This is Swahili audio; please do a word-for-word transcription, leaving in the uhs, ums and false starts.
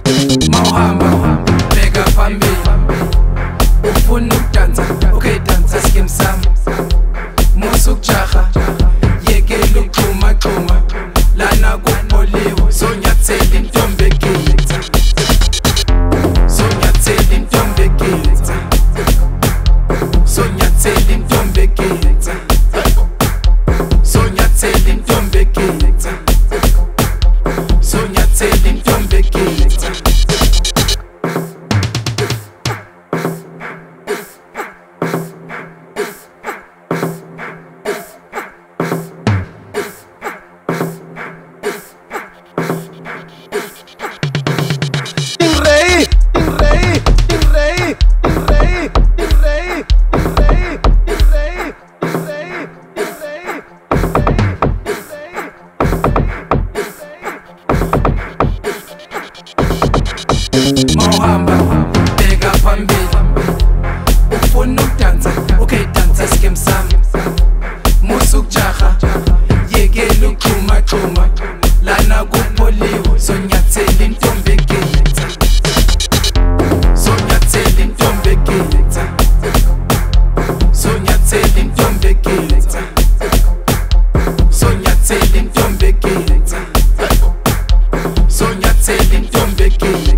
Mawhamba bheka phambili ufuna ukudansa okay dansa skim sam musu kujaha yekela uxhuma xhuma lana kupoliwe sonyathela intombi egitha sonyathela intombi egitha sonyathela intombi egitha sonyathela intombi egitha sonyathela intombi egitha Mawhamba bheka phambili ufuna ukudansa okay dansa skim sam musu kujaha yekela uxhuma xhuma lana kupoliwe sonyathela intombi egitha sonyathela intombi egitha sonyathela intombi egitha sonyathela intombi egitha sonyathela intombi egitha